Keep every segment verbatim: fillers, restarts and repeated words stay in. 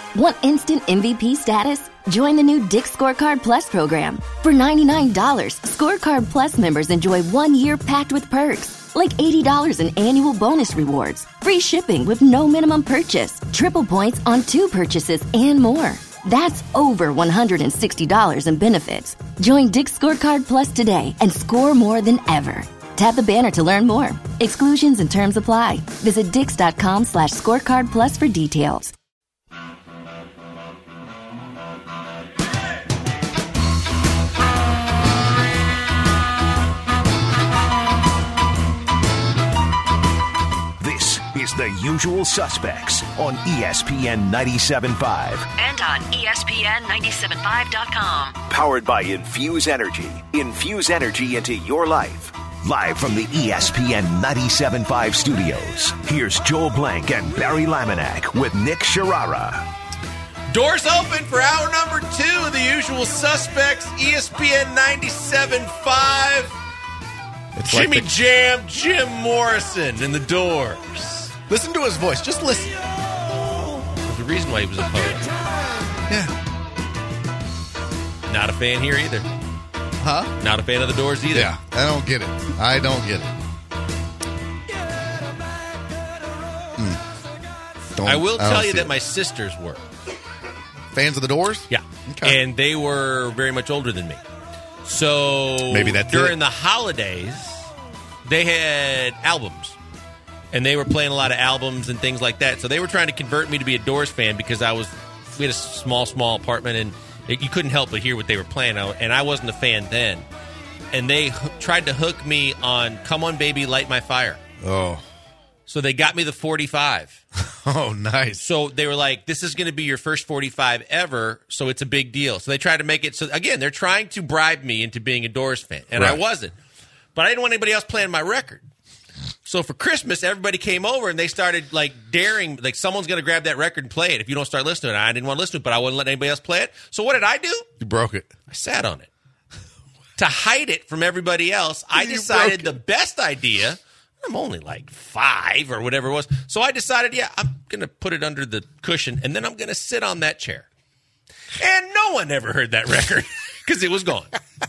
Want instant M V P status? Join the new Dick's Scorecard Plus program. For ninety-nine dollars, Scorecard Plus members enjoy one year packed with perks, like eighty dollars in annual bonus rewards, free shipping with no minimum purchase, triple points on two purchases, and more. That's over one hundred sixty dollars in benefits. Join Dick's Scorecard Plus today and score more than ever. Tap the banner to learn more. Exclusions and terms apply. Visit dix.com slash scorecard plus for details. This is The Usual Suspects on E S P N ninety-seven point five. And on E S P N ninety-seven point five dot com. Powered by Infuse Energy. Infuse energy into your life. Live from the E S P N ninety-seven point five studios, here's Joel Blank and Barry Laminack with Nick Sharara. Doors open for hour number two of The Usual Suspects, E S P N ninety-seven point five. It's Jimmy like the- Jam, Jim Morrison in the Doors. Listen to his voice. Just listen. There's a reason why he was a poet. Yeah. Not a fan here either. Huh? Not a fan of the Doors either. Yeah. I don't get it. I don't get it. Mm. Don't, I will don't tell you see that it. my sisters were. Fans of the Doors? Yeah. Okay. And they were very much older than me. So Maybe that's during it. the holidays, they had albums. And they were playing a lot of albums and things like that. So they were trying to convert me to be a Doors fan because I was, we had a small, small apartment and it, you couldn't help but hear what they were playing. And I wasn't a fan then. And they h- tried to hook me on Come On Baby, Light My Fire. Oh. So they got me the forty-five. Oh, nice. So they were like, this is going to be your first forty-five ever, so it's a big deal. So they tried to make it, so again, they're trying to bribe me into being a Doors fan. And I Right. wasn't. But I didn't want anybody else playing my record. So for Christmas, everybody came over and they started like daring, like someone's going to grab that record and play it if you don't start listening to it. I didn't want to listen to it, but I wouldn't let anybody else play it. So what did I do? You broke it. I sat on it. To hide it from everybody else, I You decided broke the best idea, I'm only like five or whatever it was, so I decided, yeah, I'm going to put it under the cushion, and then I'm going to sit on that chair. And no one ever heard that record because it was gone.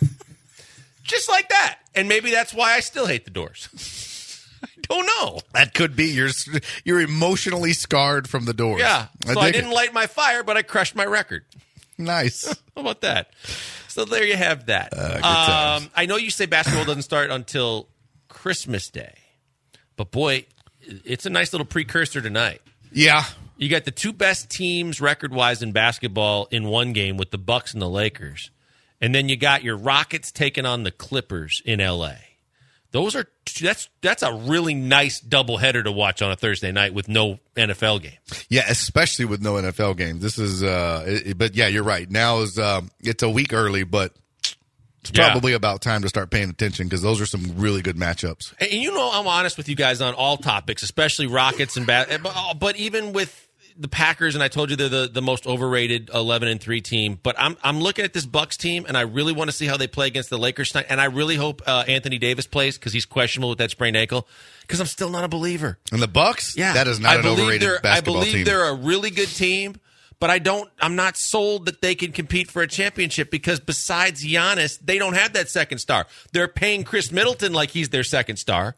Just like that. And maybe that's why I still hate the Doors. I don't know. That could be. You're, you're emotionally scarred from the Doors. Yeah. So I, dig didn't it. light my fire, but I crushed my record. Nice. How about that? So there you have that. Uh, good times. um, I know you say basketball doesn't start until Christmas Day, but boy, it's a nice little precursor tonight. Yeah. You got the two best teams record-wise in basketball in one game with the Bucks and the Lakers, and then you got your Rockets taking on the Clippers in L A. Those are that's that's a really nice doubleheader to watch on a Thursday night with no N F L game. Yeah, especially with no N F L games. This is, uh, it, but yeah, you're right. Now is um, it's a week early, but it's Yeah. probably about time to start paying attention because those are some really good matchups. And you know, I'm honest with you guys on all topics, especially Rockets and bad. But, but even with the Packers, and I told you they're the, the most overrated eleven and three team. But I'm I'm looking at this Bucks team, and I really want to see how they play against the Lakers tonight. And I really hope uh, Anthony Davis plays because he's questionable with that sprained ankle. Because I'm still not a believer. And the Bucks, Yeah, that is not I an believe overrated they're- basketball I believe team. they're a really good team. But I don't. I'm not sold that they can compete for a championship because besides Giannis, they don't have that second star. They're paying Chris Middleton like he's their second star,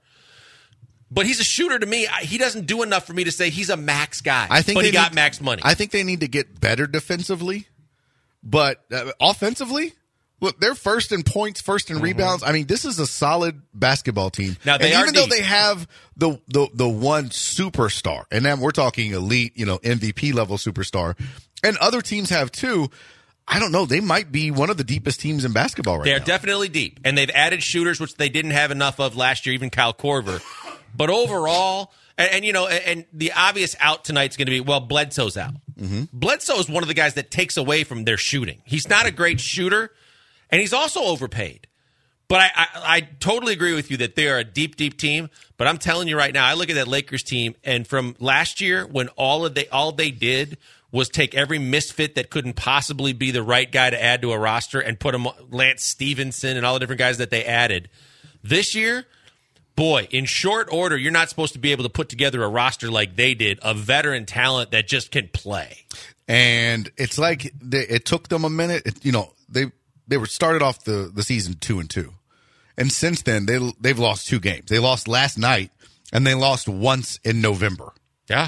but he's a shooter to me. I, he doesn't do enough for me to say he's a max guy. I think but they he got need- max money. I think they need to get better defensively, but uh, offensively, look, they're first in points, first in rebounds. I mean, this is a solid basketball team. Now, they and are even though deep. they have the, the the one superstar, and then we're talking elite, you know, M V P level superstar, and other teams have too. I don't know. They might be one of the deepest teams in basketball right They're now. definitely deep, and they've added shooters, which they didn't have enough of last year, even Kyle Korver. But overall, and, and you know, and, and the obvious out tonight's going to be, well, Bledsoe's out. Mm-hmm. Bledsoe is one of the guys that takes away from their shooting. He's not a great shooter, and he's also overpaid. But I, I, I totally agree with you that they are a deep, deep team. But I'm telling you right now, I look at that Lakers team, and from last year when all of they all they did was take every misfit that couldn't possibly be the right guy to add to a roster and put him Lance Stevenson and all the different guys that they added. This year, boy, in short order, you're not supposed to be able to put together a roster like they did, of veteran talent that just can play. And it's like they, it took them a minute. It, you know, they they were started off the, the season two and two, and since then they they've lost two games. They lost last night, and they lost once in November. Yeah,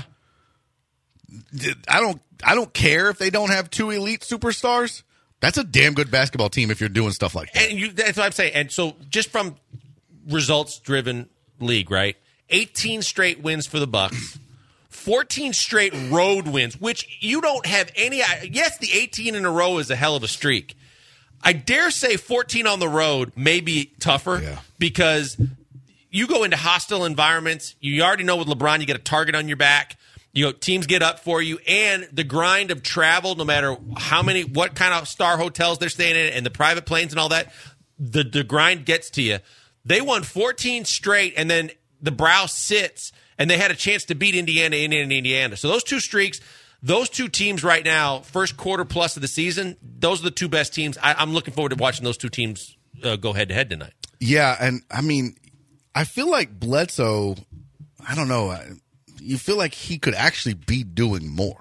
I don't I don't care if they don't have two elite superstars. That's a damn good basketball team if you're doing stuff like that. And you, that's what I'm saying. And so, just from results-driven league, right? eighteen straight wins for the Bucks. fourteen straight road wins, which you don't have any. Yes, the eighteen in a row is a hell of a streak. I dare say fourteen on the road may be tougher yeah. because you go into hostile environments. You already know with LeBron, you get a target on your back. You know, teams get up for you, and the grind of travel, no matter how many, what kind of star hotels they're staying in, and the private planes and all that, the the grind gets to you. They won fourteen straight, and then the brow sits, and they had a chance to beat Indiana, Indiana, Indiana. So those two streaks, those two teams right now, first quarter plus of the season, those are the two best teams. I, I'm looking forward to watching those two teams uh, go head to head tonight. Yeah, and I mean, I feel like Bledsoe, I don't know, you feel like he could actually be doing more.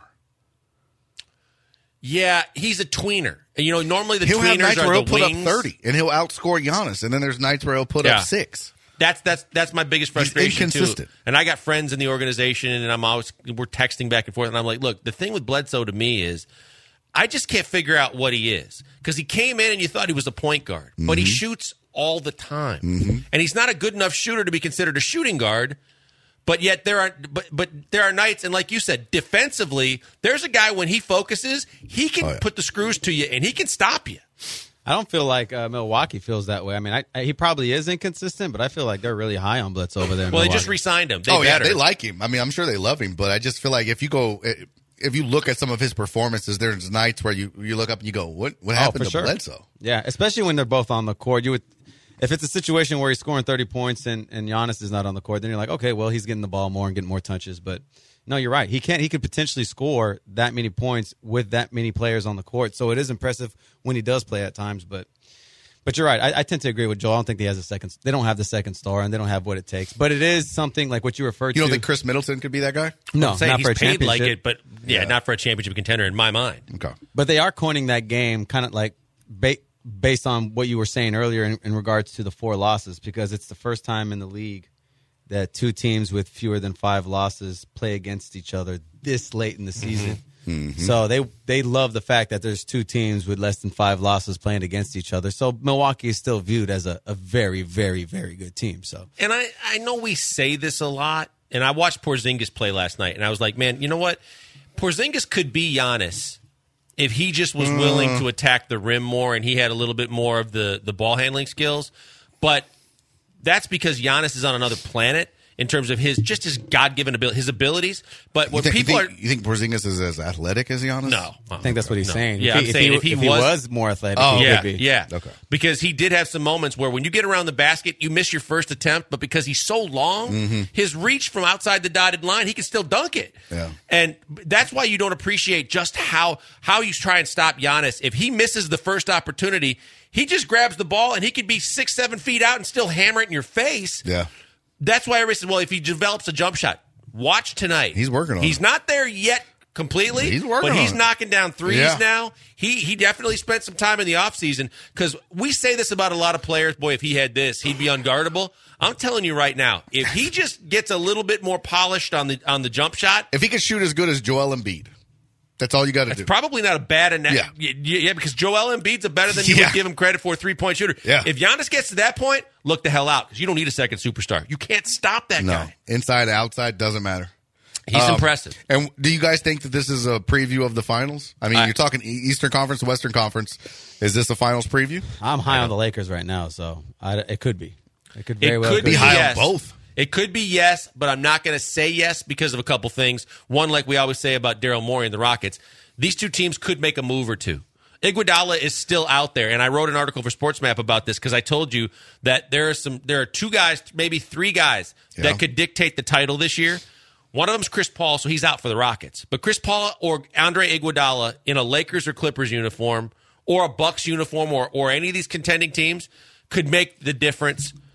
Yeah, he's a tweener. You know, normally the he'll tweeners have nights are where he'll the put wings. up thirty, and he'll outscore Giannis, and then there's nights where he'll put Yeah. up six. That's that's that's my biggest frustration inconsistent. too. And I got friends in the organization, and I'm always we're texting back and forth, and I'm like, look, the thing with Bledsoe to me is, I just can't figure out what he is, because he came in and you thought he was a point guard, mm-hmm. but he shoots all the time, mm-hmm. and he's not a good enough shooter to be considered a shooting guard. But yet there are, but but there are nights, and like you said, defensively, there's a guy when he focuses, he can oh, yeah. put the screws to you, and he can stop you. I don't feel like uh, Milwaukee feels that way. I mean, I, I, he probably is inconsistent, but I feel like they're really high on Bledsoe over there. In well, Milwaukee. they just re-signed him. They oh yeah, better. they like him. I mean, I'm sure they love him, but I just feel like if you go, if you look at some of his performances, there's nights where you you look up and you go, what what happened oh, to sure. Bledsoe? Yeah, especially when they're both on the court. You would. If it's a situation where he's scoring thirty points and, and Giannis is not on the court, then you're like, okay, well, he's getting the ball more and getting more touches. But no, you're right. He can't. He could potentially score that many points with that many players on the court. So it is impressive when he does play at times. But but you're right. I, I tend to agree with Joel. I don't think he has a second. They don't have the second star, and they don't have what it takes. But it is something like what you referred to. You don't think Chris Middleton could be that guy? No, I'm saying not he's for a paid like championship. it, but yeah, Yeah. not for a championship contender in my mind. Okay. But they are coining that game kind of like ba- based on what you were saying earlier in, in regards to the four losses, because it's the first time in the league that two teams with fewer than five losses play against each other this late in the season. Mm-hmm. So they they love the fact that there's two teams with less than five losses playing against each other. So Milwaukee is still viewed as a, a very, very, very good team. So And I, I know we say this a lot, and I watched Porzingis play last night, and I was like, man, you know what? Porzingis could be Giannis if he just was willing to attack the rim more and he had a little bit more of the, the ball handling skills. But that's because Giannis is on another planet in terms of his just his God-given ability, his abilities. But You when think, people you think, are you think Porzingis is as athletic as Giannis? no, I think that's what he's No. saying. Yeah, if I'm he, saying if if he, he if he was- was more athletic, Oh, he yeah, could be. yeah. Okay. Because he did have some moments where when you get around the basket, you miss your first attempt, but because he's so long, Mm-hmm. his reach from outside the dotted line, he can still dunk it. Yeah. And that's why you don't appreciate just how how you try and stop Giannis. If he misses the first opportunity, he just grabs the ball and he could be six, seven feet out and still hammer it in your face. Yeah. That's why everybody says, well, if he develops a jump shot, watch tonight. He's working on He's it. not there yet completely, He's working but he's on it. knocking down threes Yeah. now. He he definitely spent some time in the offseason, because we say this about a lot of players. Boy, if he had this, he'd be unguardable. I'm telling you right now, if he just gets a little bit more polished on the on the jump shot, If he could shoot as good as Joel Embiid, that's all you got to do. it's probably not a bad ana- Yeah. yeah. yeah, because Joel Embiid's a better than you Yeah. would give him credit for, three-point shooter. Yeah. If Giannis gets to that point, look the hell out, because you don't need a second superstar. You can't stop that No. guy. Inside, outside, doesn't matter. He's Um, impressive. And do you guys think that this is a preview of the finals? I mean, I- you're talking E- Eastern Conference, Western Conference. Is this a finals preview? I'm high on the Lakers right now, so I, it could be. It could very It well could be Be high on yes. both. It could be yes, but I'm not going to say yes because of a couple things. One, like we always say about Daryl Morey and the Rockets, these two teams could make a move or two. Iguodala is still out there, and I wrote an article for SportsMap about this because I told you that there are some, there are two guys, maybe three guys Yeah. that could dictate the title this year. One of them is Chris Paul, so he's out for the Rockets. But Chris Paul or Andre Iguodala in a Lakers or Clippers uniform or a Bucks uniform or or any of these contending teams could make the difference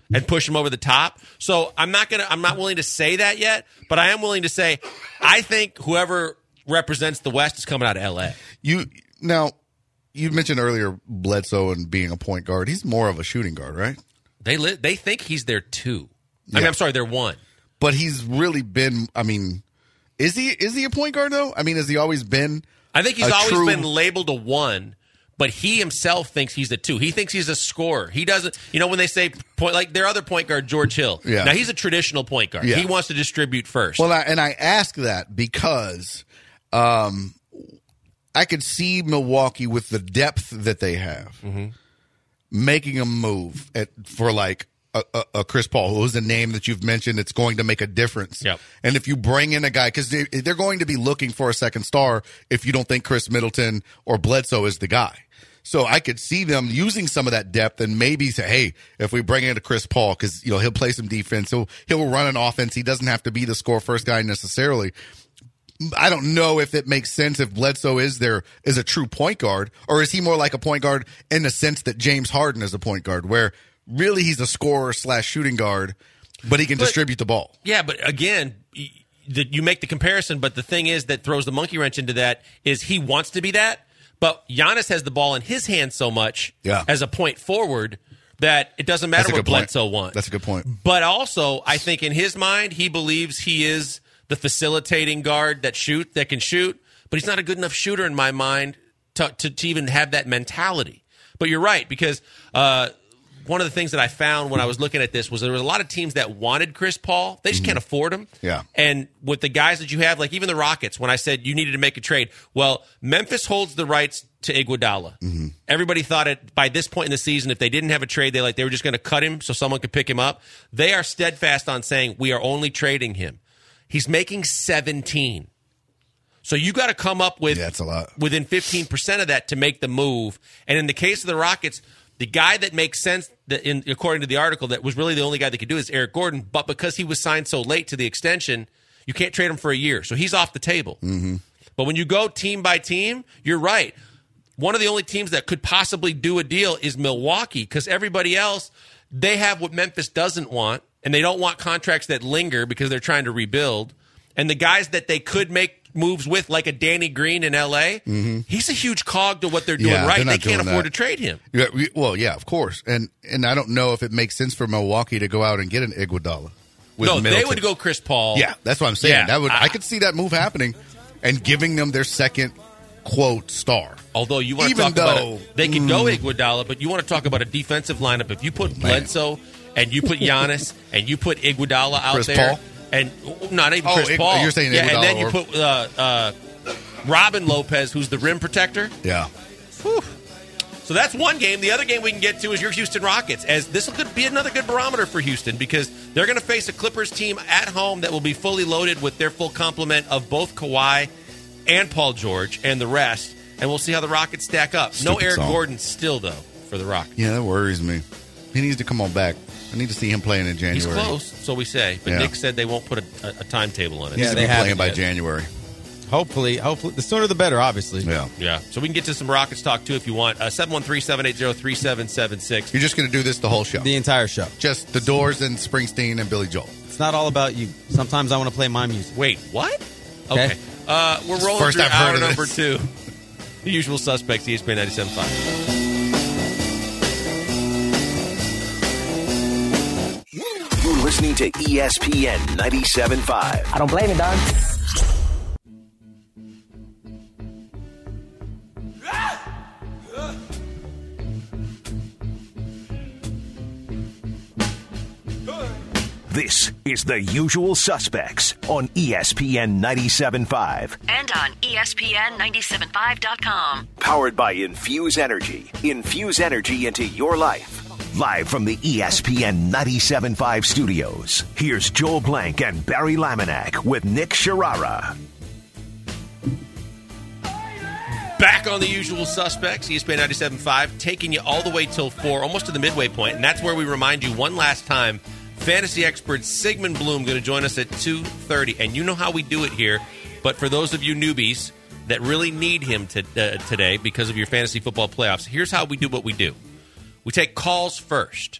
and push him over the top. So I'm not gonna. I'm not willing to say that yet, but I am willing to say I think whoever represents the West is coming out of L A. You now, you mentioned earlier Bledsoe and being a point guard. He's more of a shooting guard, right? They li- they think he's their two. I Yeah. mean, I'm sorry, they're one. But he's really been. I mean, is he is he a point guard though? I mean, has he always been? I think he's a always true- been labeled a one, but he himself thinks he's a two. He thinks he's a scorer. He doesn't, you know, when they say point, like their other point guard, George Hill. Yeah. Now, he's a traditional point guard. Yeah. He wants to distribute first. Well, I, and I ask that because um, I could see Milwaukee with the depth that they have Mm-hmm. making a move at, for like a, a, a Chris Paul, who's a name that you've mentioned that's going to make a difference. Yep. And if you bring in a guy, because they, they're going to be looking for a second star if you don't think Chris Middleton or Bledsoe is the guy. So I could see them using some of that depth and maybe say, hey, if we bring in a Chris Paul, because you know he'll play some defense, he'll he'll run an offense. He doesn't have to be the score first guy necessarily. I don't know if it makes sense if Bledsoe is there is a true point guard, or is he more like a point guard in the sense that James Harden is a point guard, where really he's a scorer slash shooting guard, but he can But- distribute the ball. yeah, but again, y- the, you make the comparison, but the thing is that throws the monkey wrench into that is he wants to be that, but Giannis has the ball in his hand so much Yeah. as a point forward that it doesn't matter That's a what good point. Bledsoe wants. That's a good point. But also, I think in his mind, he believes he is the facilitating guard that shoot that can shoot, but he's not a good enough shooter in my mind to, to, to even have that mentality. But you're right, because uh, one of the things that I found when I was looking at this was there was a lot of teams that wanted Chris Paul. They just can't afford him. Yeah. And with the guys that you have, like even the Rockets, when I said you needed to make a trade, well, Memphis holds the rights to Iguodala. Mm-hmm. Everybody thought it by this point in the season, if they didn't have a trade, they like they were just going to cut him so someone could pick him up. They are steadfast on saying we are only trading him. He's making seventeen. So you got to come up with Yeah, that's a lot. within fifteen percent of that to make the move. And in the case of the Rockets, the guy that makes sense, that in, according to the article, that was really the only guy that could do it is Eric Gordon. But because he was signed so late to the extension, you can't trade him for a year. So he's off the table. Mm-hmm. But when you go team by team, you're right. One of the only teams that could possibly do a deal is Milwaukee, because everybody else, they have what Memphis doesn't want, and they don't want contracts that linger because they're trying to rebuild. And the guys that they could make moves with, like a Danny Green in L A, mm-hmm. he's a huge cog to what they're doing Yeah, right. they're not They can't doing afford that. to trade him. Yeah, we- well, yeah, of course, and and I don't know if it makes sense for Milwaukee to go out and get an Iguodala. With No, they Middleton. would go Chris Paul. Yeah, that's what I'm saying. Yeah, that would I, I- could see that move happening, and giving them their second quote star. Although you want to Even talk about though- it, they can go Iguodala, but you want to talk about a defensive lineup. If you put Bledsoe and you put Giannis and you put Iguodala out Chris there, Paul? and not even Oh, Chris Ig- Paul, you're saying yeah, and Iguodala then you or- put uh, uh, Robin Lopez, who's the rim protector. Yeah, Whew. So that's one game. The other game we can get to is your Houston Rockets, as this could be another good barometer for Houston because they're going to face a Clippers team at home that will be fully loaded with their full complement of both Kawhi and Paul George and the rest, and we'll see how the Rockets stack up. no Stupid Eric song. Gordon still, though, for the Rockets. yeah, that worries me. He needs to come on back. I need to see him playing in January. He's close, so we say. But Yeah. Nick said they won't put a, a, a timetable on it. He needs Yeah, to they be haven't playing by yet. January. Hopefully, hopefully, the sooner the better. Obviously, Yeah, Yeah, so we can get to some Rockets talk, too, if you want. Uh, seven one three, seven eight zero, three seven seven six. you're just going to do this the whole show. the entire show. Just the Doors and Springsteen and Billy Joel. It's not all about you. Sometimes I want to play my music. Wait, what? Okay. Okay. Uh, we're rolling First through I've heard hour of number this. two. The Usual Suspects, E S P N ninety-seven point five. You're listening to E S P N ninety-seven point five. I don't blame you, dog. This is The Usual Suspects on E S P N ninety-seven point five. And on E S P N ninety-seven point five dot com. Powered by Infuse Energy. Infuse energy into your life. Live from the E S P N ninety-seven point five studios, here's Joel Blank and Barry Laminack with Nick Sharara. Back on The Usual Suspects, E S P N ninety-seven point five, taking you all the way till four, almost to the midway point, and that's where we remind you one last time, fantasy expert Sigmund Bloom going to join us at two thirty, and you know how we do it here, but for those of you newbies that really need him to, uh, today because of your fantasy football playoffs, here's how we do what we do. We take calls first.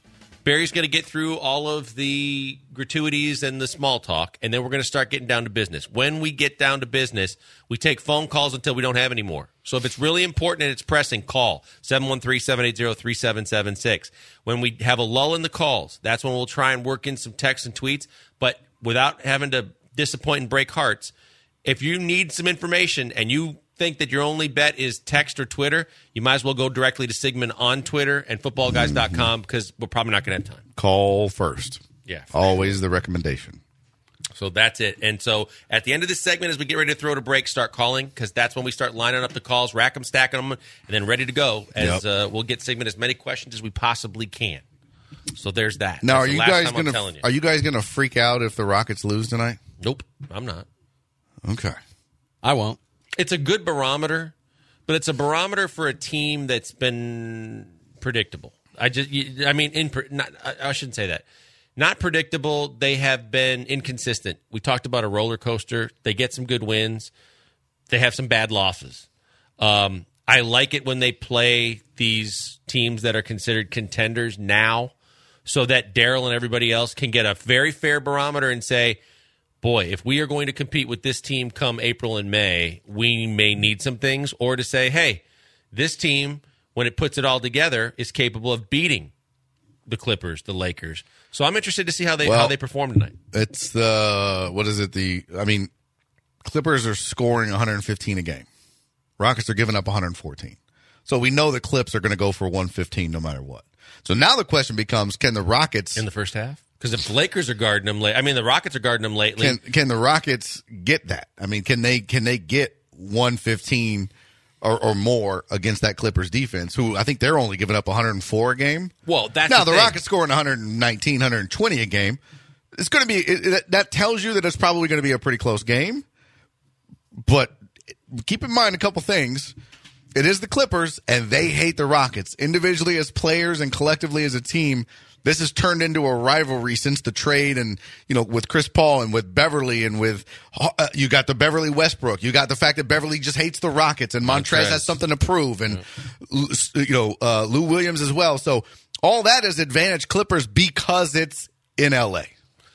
Barry's going to get through all of the gratuities and the small talk, and then we're going to start getting down to business. When we get down to business, we take phone calls until we don't have any more. So if it's really important and it's pressing, call seven one three, seven eight zero, three seven seven six. When we have a lull in the calls, that's when we'll try and work in some texts and tweets. But without having to disappoint and break hearts, if you need some information and you think that your only bet is text or Twitter, you might as well go directly to Sigmund on Twitter and football guys dot com because we're probably not going to have time. Call first. Yeah. Always sure. The recommendation. So that's it. And so at the end of this segment, as we get ready to throw to break, start calling because that's when we start lining up the calls, rack them, stacking them, and then ready to go as yep. uh, we'll get Sigmund as many questions as we possibly can. So there's that. Now, that's are you guys going to are you guys going to freak out if the Rockets lose tonight? Nope, I'm not. Okay. I won't. It's a good barometer, but it's a barometer for a team that's been predictable. I just, I mean, in, not, I shouldn't say that. Not predictable. They have been inconsistent. We talked about a roller coaster. They get some good wins. They have some bad losses. Um, I like it when they play these teams that are considered contenders now, so that Daryl and everybody else can get a very fair barometer and say, boy, if we are going to compete with this team come April and May, we may need some things. Or to say, hey, this team, when it puts it all together, is capable of beating the Clippers, the Lakers. So I'm interested to see how they well, how they perform tonight. It's the, what is it? The I mean, Clippers are scoring one hundred fifteen a game. Rockets are giving up one hundred fourteen. So we know the Clips are going to go for one fifteen no matter what. So now the question becomes, can the Rockets... In the first half? Because if the Lakers are guarding them late, I mean, the Rockets are guarding them lately. Can can the Rockets get that? I mean, can they can they get one fifteen or, or more against that Clippers defense, who I think they're only giving up one hundred four a game? Well, that's now the, the thing. Rockets scoring one nineteen, one twenty a game. It's going to be it, it, that tells you that it's probably going to be a pretty close game. But keep in mind a couple things. It is the Clippers, and they hate the Rockets individually as players and collectively as a team. This has turned into a rivalry since the trade, and you know, with Chris Paul and with Beverly and with uh, you got the Beverly Westbrook, you got the fact that Beverly just hates the Rockets, and Montrez, Montrez. has something to prove, and yeah. you know uh, Lou Williams as well. So all that is advantage Clippers because it's in L A.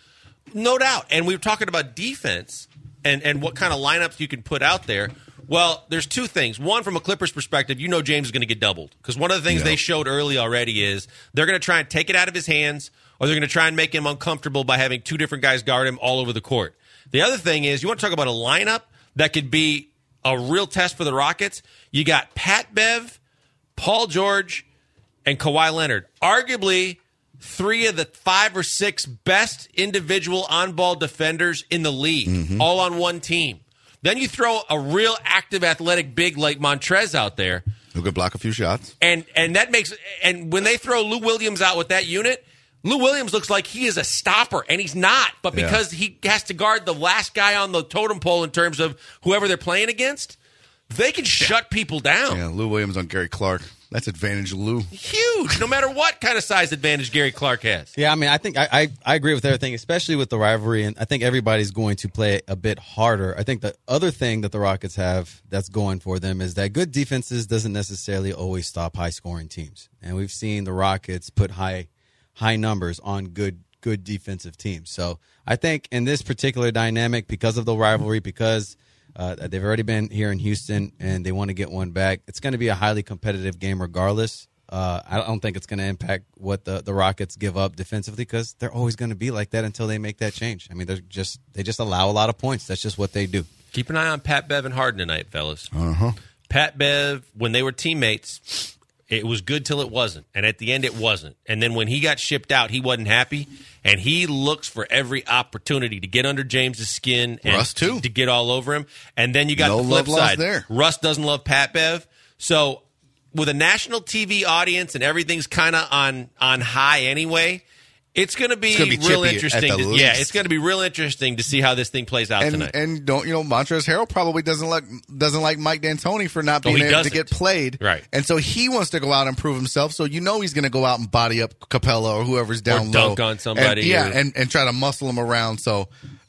No doubt, and we were talking about defense and and what kind of lineups you can put out there. Well, there's two things. One, from a Clippers perspective, you know James is going to get doubled. Because one of the things yeah. they showed early already is they're going to try and take it out of his hands, or they're going to try and make him uncomfortable by having two different guys guard him all over the court. The other thing is, you want to talk about a lineup that could be a real test for the Rockets? You got Pat Bev, Paul George, and Kawhi Leonard. Arguably three of the five or six best individual on-ball defenders in the league, mm-hmm. all on one team. Then you throw a real active athletic big like Montrez out there. Who could block a few shots. And and that makes and when they throw Lou Williams out with that unit, Lou Williams looks like he is a stopper, and he's not. But because yeah. he has to guard the last guy on the totem pole in terms of whoever they're playing against, they can shut people down. Yeah, Lou Williams on Gary Clark. That's advantage Lou. Huge, no matter what kind of size advantage Gary Clark has. Yeah, I mean, I think I, I, I agree with everything, especially with the rivalry, and I think everybody's going to play a bit harder. I think the other thing that the Rockets have that's going for them is that good defenses doesn't necessarily always stop high-scoring teams. And we've seen the Rockets put high high numbers on good good defensive teams. So I think in this particular dynamic, because of the rivalry, because Uh, they've already been here in Houston, and they want to get one back. It's going to be a highly competitive game regardless. Uh, I don't think it's going to impact what the, the Rockets give up defensively because they're always going to be like that until they make that change. I mean, they're just they just allow a lot of points. That's just what they do. Keep an eye on Pat Bev and Harden tonight, fellas. Uh-huh. Pat Bev, when they were teammates, it was good till it wasn't. And at the end, it wasn't. And then when he got shipped out, he wasn't happy. And he looks for every opportunity to get under James's skin and Russ too. to get all over him. And then you got no the flip love side. Lost there. Russ doesn't love Pat Bev. So with a national T V audience and everything's kind of on, on high anyway, it's going to be, be real interesting. To, yeah, it's going to be real interesting to see how this thing plays out and, tonight. And don't you know, Montrezl Harrell probably doesn't like doesn't like Mike D'Antoni for not being oh, able doesn't. to get played, right? And so he wants to go out and prove himself. So you know he's going to go out and body up Capella or whoever's down or dunk low, on somebody, and, yeah, or, and, and try to muscle him around. So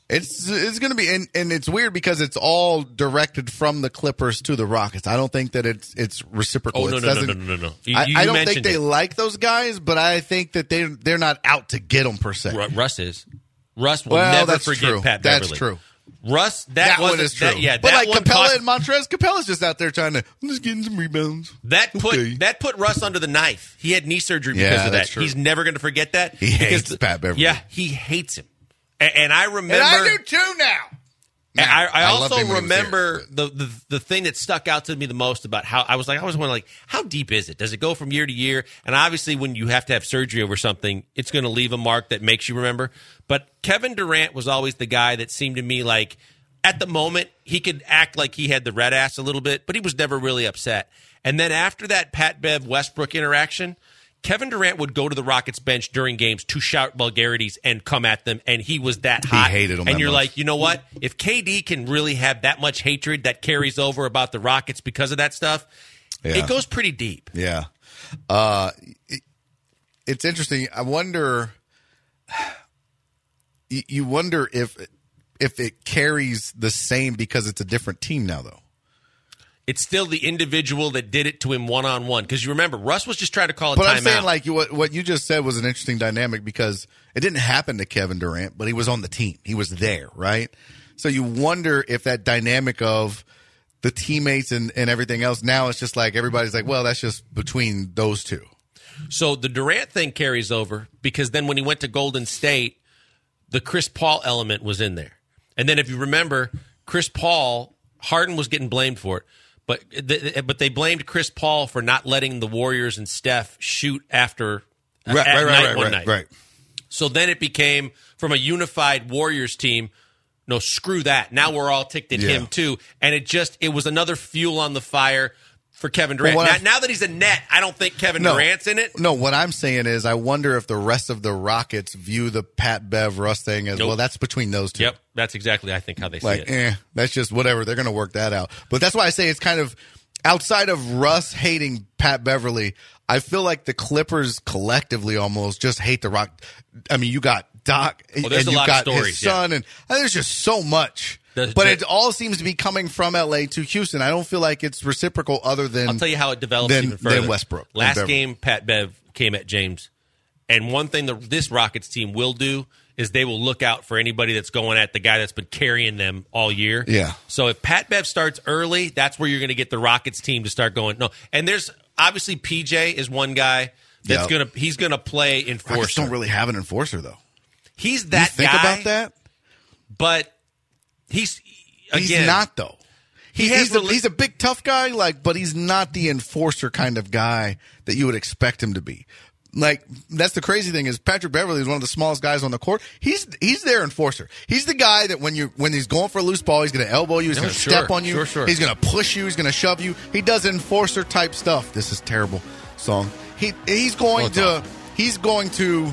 It's it's going to be, and, and it's weird because it's all directed from the Clippers to the Rockets. I don't think that it's it's reciprocal. Oh, no, it no, no, no, no, no, no. You, I, you I don't think mentioned they it. like those guys, but I think that they they're not out to get them per se. Ru- Russ is. Russ will well, never that's forget true. Pat Beverly. That's true. Russ, that, That wasn't, one is true. That, yeah, but that like one Capella cost, and Montrez, Capella's just out there trying to, I'm just getting some rebounds. that put Okay. that put Russ under the knife. He had knee surgery because Yeah, of that. that's true. He's never going to forget that. He because hates the- Pat Beverly. Yeah, he hates him. And, and I remember. And I do too now. And I, I, I loved also him when he was remember here, the, the the thing that stuck out to me the most about how I was like I was wondering like how deep is it? Does it go from year to year? And obviously, when you have to have surgery over something, it's going to leave a mark that makes you remember. But Kevin Durant was always the guy that seemed to me like at the moment he could act like he had the red ass a little bit, but he was never really upset. And then after that Pat Bev Westbrook interaction, Kevin Durant would go to the Rockets bench during games to shout vulgarities and come at them, and he was that hot. hated them And that you're much. like, you know what? If K D can really have that much hatred that carries over about the Rockets because of that stuff, Yeah. it goes pretty deep. Yeah. Uh, it, it's interesting. I wonder, you, you wonder if if it carries the same because it's a different team now, though. It's still the individual that did it to him one-on-one. Because you remember, Russ was just trying to call a But timeout. I'm saying, like, you, what, what you just said was an interesting dynamic because it didn't happen to Kevin Durant, but he was on the team. He was there, right? So you wonder if that dynamic of the teammates and, and everything else, now it's just like everybody's like, well, that's just between those two. So the Durant thing carries over because then when he went to Golden State, the Chris Paul element was in there. And then if you remember, Chris Paul, Harden was getting blamed for it. But but they blamed Chris Paul for not letting the Warriors and Steph shoot after Right, at right, night right, one right, night. right. So then it became from a unified Warriors team. No, screw that. Now we're all ticked at Yeah. him too, and it just it was another fuel on the fire for Kevin Durant. Well, now, what I- now that he's a net, I don't think Kevin Durant's in it. No, what I'm saying is I wonder if the rest of the Rockets view the Pat Bev Russ thing as, Nope. well, that's between those two. Yep, that's exactly I think how they see Like, it. eh, that's just whatever. They're going to work that out. But that's why I say it's kind of outside of Russ hating Pat Beverly, I feel like the Clippers collectively almost just hate the Rock. I mean, you got Doc Oh, there's and a you lot of got stories, his son, yeah. and, and there's just so much. The- but the- it all seems to be coming from L A to Houston. I don't feel like it's reciprocal other than I'll tell you how it develops than, even further. than Westbrook. and Last Beverly. game, Pat Bev came at James, and one thing that this Rockets team will do is they will look out for anybody that's going at the guy that's been carrying them all year. Yeah. So if Pat Bev starts early, that's where you're going to get the Rockets team to start going. No, and there's obviously P J is one guy that's Yep. gonna he's gonna play Rockets enforcer. don't really have an enforcer though. He's that you think guy, about that? but he's He's again not though. He He, has he's, a, rela- he's a big tough guy, like, but he's not the enforcer kind of guy that you would expect him to be. Like, that's the crazy thing is Patrick Beverly is one of the smallest guys on the court. He's he's their enforcer. He's the guy that when you when he's going for a loose ball, he's going to elbow you, he's No, going to sure, step on you, sure, sure. he's going to push you, he's going to shove you. He does enforcer type stuff. This is terrible song. He he's going Oh, to he's going to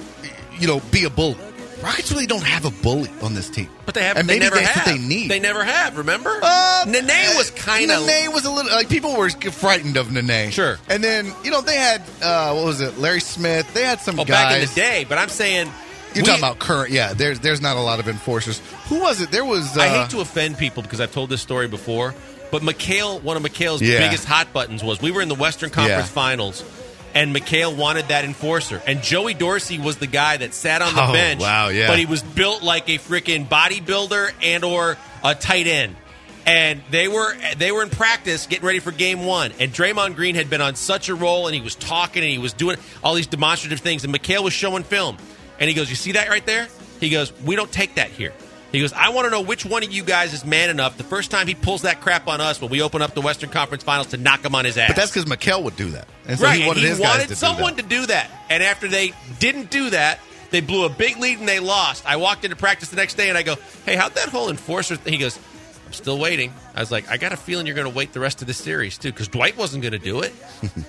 you know be a bully. Rockets really don't have a bully on this team. But they have. and they maybe never that's have. what they need. They never have. Remember, Uh, Nene was kind of. Nene was a little like people were frightened of Nene. Sure. And then you know they had uh, what was it, Larry Smith? They had some Oh, guys. back in the day. But I'm saying You're we- talking about current? Yeah. There's there's not a lot of enforcers. Who was it? There was. Uh, I hate to offend people because I've told this story before, but McHale, one of McHale's Yeah. biggest hot buttons was we were in the Western Conference Yeah. Finals, and McHale wanted that enforcer, and Joey Dorsey was the guy that sat on the Oh, bench. wow, yeah. But he was built like a freaking bodybuilder and or a tight end. And they were they were in practice getting ready for game one. And Draymond Green had been on such a roll, and he was talking, and he was doing all these demonstrative things. And McHale was showing film. And he goes, you see that right there? He goes, we don't take that here. He goes, I want to know which one of you guys is man enough the first time he pulls that crap on us when we open up the Western Conference Finals to knock him on his ass. But that's because McHale would do that, and so right, he wanted and his he guys wanted to someone do that. to do that. And after they didn't do that, they blew a big lead and they lost. I walked into practice the next day and I go, hey, how'd that whole enforcer thing? He goes, I'm still waiting. I was like, I got a feeling you're going to wait the rest of the series too, because Dwight wasn't going to do it.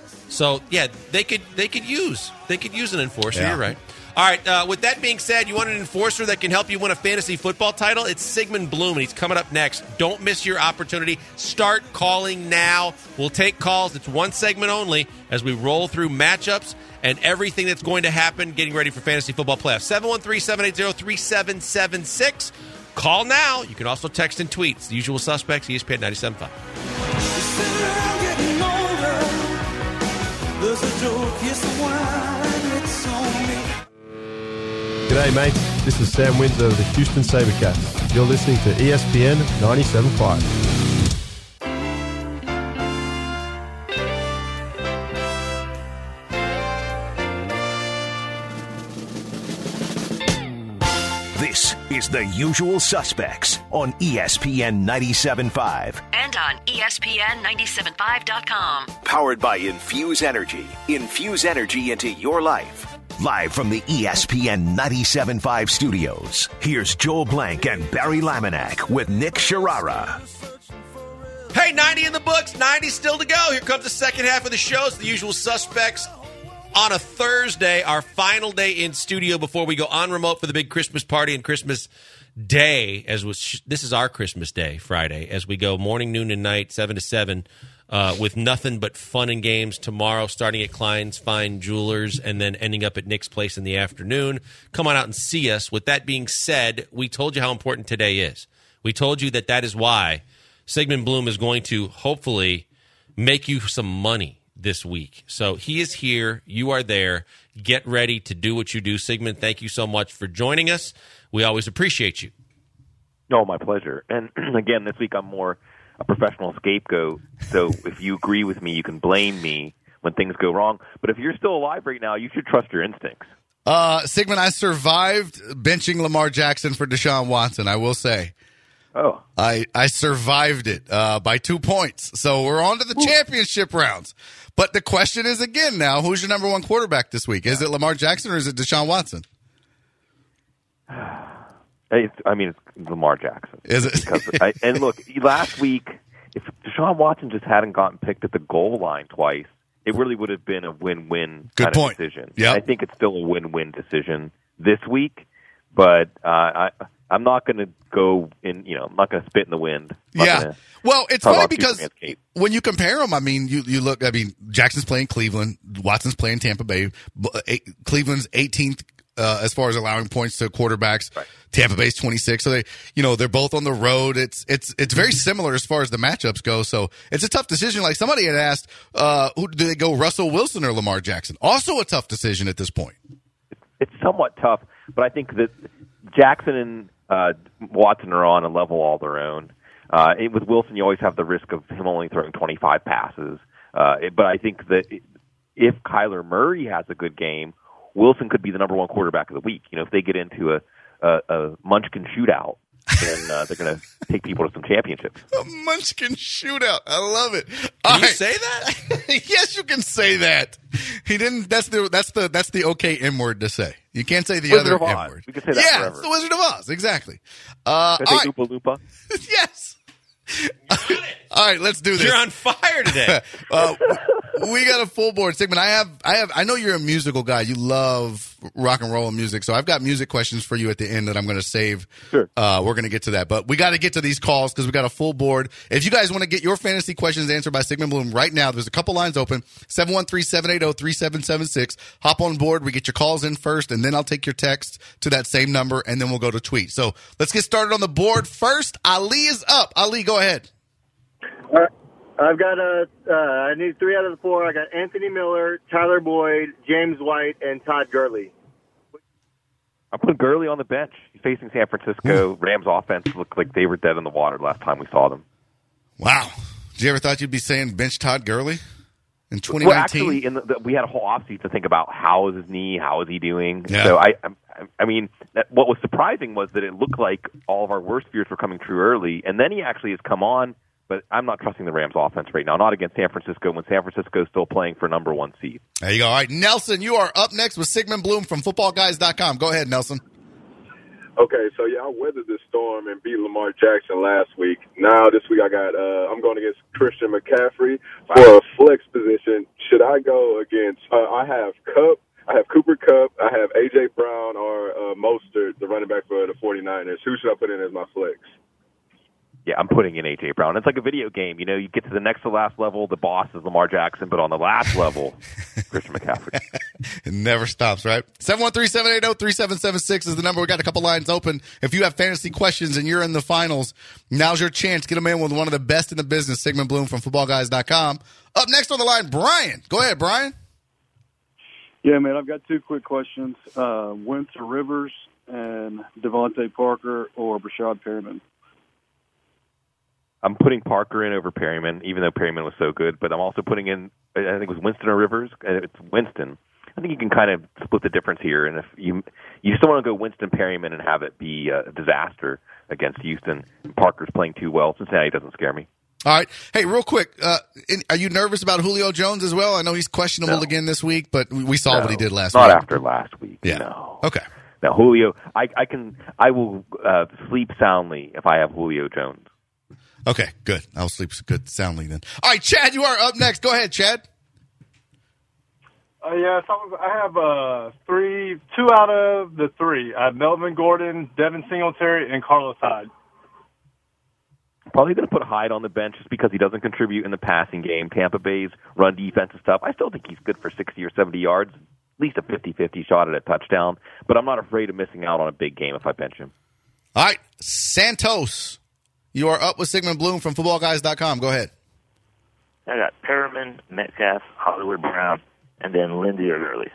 So yeah, they could they could use they could use an enforcer. Yeah. You're right. All right. Uh, with that being said, you want an enforcer that can help you win a fantasy football title? It's Sigmund Bloom, and he's coming up next. Don't miss your opportunity. Start calling now. We'll take calls. It's one segment only as we roll through matchups and everything that's going to happen getting ready for fantasy football playoffs. seven one three, seven eight zero, three seven seven six. Call now. You can also text and tweet. It's the usual suspects, E S P N ninety-seven point five. G'day, mates. This is Sam Windsor of the Houston SaberCats. You're listening to E S P N ninety-seven point five. This is The Usual Suspects on E S P N ninety-seven point five. And on E S P N ninety-seven point five dot com. Powered by Infuse Energy. Infuse energy into your life. Live from the E S P N ninety-seven point five studios, here's Joel Blank and Barry Laminack with Nick Sharara. Hey, ninety in the books, ninety still to go. Here comes the second half of the show. It's The Usual Suspects on a Thursday, our final day in studio before we go on remote for the big Christmas party and Christmas Day. As was, this is our Christmas Day, Friday, as we go morning, noon, and night, seven to seven. Uh, with nothing but fun and games tomorrow, starting at Klein's Fine Jewelers and then ending up at Nick's Place in the afternoon. Come on out and see us. With that being said, we told you how important today is. We told you that that is why Sigmund Bloom is going to hopefully make you some money this week. So he is here. You are there. Get ready to do what you do. Sigmund, thank you so much for joining us. We always appreciate you. Oh, my pleasure. And again, this week I'm more a professional scapegoat. So if you agree with me, you can blame me when things go wrong. But if you're still alive right now, you should trust your instincts. Uh, Sigmund, I survived benching Lamar Jackson for Deshaun Watson, I will say. Oh. I, I survived it uh, by two points. So we're on to the Ooh. championship rounds. But the question is again now, who's your number one quarterback this week? Is it Lamar Jackson or is it Deshaun Watson? It's, I mean, it's Lamar Jackson. Is it? Because I, and look, last week, if Deshaun Watson just hadn't gotten picked at the goal line twice, it really would have been a win-win Good kind point. of decision. Yep. I think it's still a win-win decision this week, but uh, I, I'm not going to go in, you know, I'm not going to spit in the wind. I'm yeah. Well, it's funny because when you compare them, I mean, you, you look, I mean, Jackson's playing Cleveland, Watson's playing Tampa Bay, Cleveland's eighteenth Uh, as far as allowing points to quarterbacks, right. Tampa Bay's twenty-six. So they, you know, they're both on the road. It's it's it's very similar as far as the matchups go. So it's a tough decision. Like somebody had asked, uh, who do they go, Russell Wilson or Lamar Jackson? Also a tough decision at this point. It's somewhat tough, but I think that Jackson and uh, Watson are on a level all their own. Uh, it, with Wilson, you always have the risk of him only throwing twenty-five passes. Uh, it, but I think that if Kyler Murray has a good game, Wilson could be the number one quarterback of the week. You know, if they get into a, a, a Munchkin shootout, then uh, they're going to take people to some championships. A Munchkin shootout. I love it. Can All you right. say that? Yes, you can say that. He didn't. That's the that's the that's the okay M word to say. You can't say the Wizard other of Oz. M word. We can say that yeah, forever. it's the Wizard of Oz. Exactly. Uh, Can all I say right. Oompa Loompa? Yes. All right, let's do this. You're on fire today. uh, we got a full board segment. I have, I have, I know you're a musical guy. You love rock and roll and music, so I've got music questions for you at the end that I'm going to save. Sure. Uh, we're going to get to that, but we got to get to these calls because we got a full board. If you guys want to get your fantasy questions answered by Sigmund Bloom right now, there's a couple lines open: seven one three, seven eight zero, three seven seven six. Hop on board. We get your calls in first, and then I'll take your text to that same number, and then we'll go to tweet. So let's get started on the board first. Ali is up. Ali, go ahead. All right. I've got a. Uh, I need three out of the four. I got Anthony Miller, Tyler Boyd, James White, and Todd Gurley. I put Gurley on the bench. He's facing San Francisco. Rams offense looked like they were dead in the water last time we saw them. Wow. Did you ever thought you'd be saying bench Todd Gurley in twenty nineteen? Well, actually, in the, the, we had a whole offseason to think about how is his knee, how is he doing. Yeah. So I, I, I mean, that, what was surprising was that it looked like all of our worst fears were coming true early, and then he actually has come on. But I'm not trusting the Rams offense right now, not against San Francisco when San Francisco is still playing for number one seed. There you go. All right, Nelson, you are up next with Sigmund Bloom from football guys dot com. Go ahead, Nelson. Okay, so y'all weathered this storm and beat Lamar Jackson last week. Now this week I got uh, I'm going against Christian McCaffrey for a flex position. Should I go against? Uh, I have Kupp, I have Cooper Kupp, I have A J Brown or uh, Mostert, the running back for the 49ers. Who should I put in as my flex? Yeah, I'm putting in A J. Brown. It's like a video game. You know, you get to the next to last level, the boss is Lamar Jackson, but on the last level, Christian McCaffrey. It never stops, right? seven one three, seven eight zero, three seven seven six is the number. We got a couple lines open. If you have fantasy questions and you're in the finals, now's your chance. Get them in with one of the best in the business, Sigmund Bloom from football guys dot com. Up next on the line, Brian. Go ahead, Brian. Yeah, man, I've got two quick questions. Uh, Wentz or Rivers and Devontae Parker or Brashad Perriman? I'm putting Parker in over Perryman, even though Perryman was so good. But I'm also putting in, I think it was Winston or Rivers. It's Winston. I think you can kind of split the difference here. And if you you still want to go Winston Perryman and have it be a disaster against Houston, Parker's playing too well. Cincinnati doesn't scare me. All right. Hey, real quick, uh, in, are you nervous about Julio Jones as well? I know he's questionable No. again this week, but we saw No, what he did last not week. Not after last week. Yeah. No. Okay. Now, Julio, I, I can, I will uh, sleep soundly if I have Julio Jones. Okay, good. I'll sleep good soundly then. All right, Chad, you are up next. Go ahead, Chad. Uh, yeah, so I have uh, three, two out of the three. I have Melvin Gordon, Devin Singletary, and Carlos Hyde. Probably going to put Hyde on the bench just because he doesn't contribute in the passing game. Tampa Bay's run defense and stuff. I still think he's good for sixty or seventy yards, at least a fifty-fifty shot at a touchdown. But I'm not afraid of missing out on a big game if I bench him. All right, Santos, you are up with Sigmund Bloom from football guys dot com. Go ahead. I got Perriman, Metcalf, Hollywood Brown, and then Lindsey or Gurley.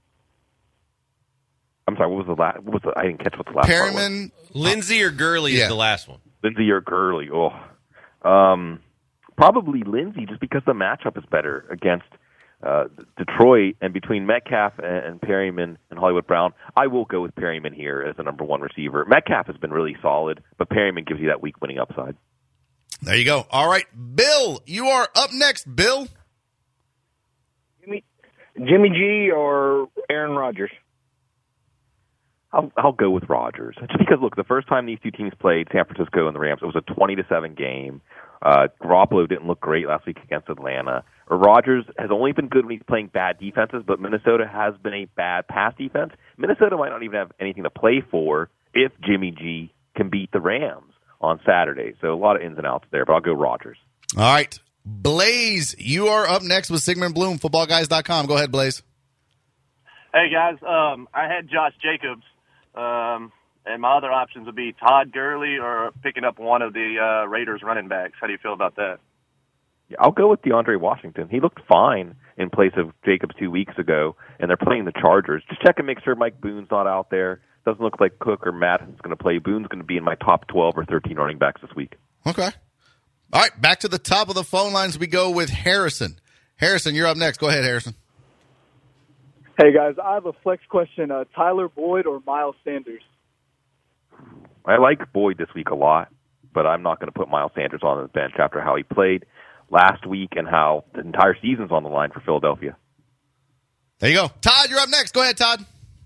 I'm sorry, what was the last? What was the, I didn't catch what the last part was. Perriman, Lindsey or Gurley Yeah. is the last one. Lindsey or Gurley. Oh, um, probably Lindsey, just because the matchup is better against uh, Detroit, and between Metcalf and, and Perryman and Hollywood Brown, I will go with Perryman here as the number one receiver. Metcalf has been really solid, but Perryman gives you that weak winning upside. There you go. All right, Bill, you are up next. Bill, Jimmy, Jimmy G or Aaron Rodgers? I'll, I'll go with Rodgers. Just because, look, the first time these two teams played, San Francisco and the Rams, it was a twenty to seven game. Uh, Garoppolo didn't look great last week against Atlanta. Rodgers has only been good when he's playing bad defenses, but Minnesota has been a bad pass defense. Minnesota might not even have anything to play for if Jimmy G can beat the Rams on Saturday. So a lot of ins and outs there, but I'll go Rodgers. all right, Blaze, you are up next with Sigmund Bloom, football guys dot com. Go ahead, Blaze. Hey, guys. Um, I had Josh Jacobs, um, and my other options would be Todd Gurley or picking up one of the uh, Raiders running backs. How do you feel about that? Yeah, I'll go with DeAndre Washington. He looked fine in place of Jacobs two weeks ago, and they're playing the Chargers. Just check and make sure Mike Boone's not out there. Doesn't look like Cook or Madison's going to play. Boone's going to be in my top twelve or thirteen running backs this week. Okay. All right, back to the top of the phone lines we go with Harrison. Harrison, you're up next. Go ahead, Harrison. Hey, guys, I have a flex question. Uh, Tyler Boyd or Miles Sanders? I like Boyd this week a lot, but I'm not going to put Miles Sanders on the bench after how he played last week and how the entire season's on the line for Philadelphia. There you go. Todd, you're up next. Go ahead, Todd.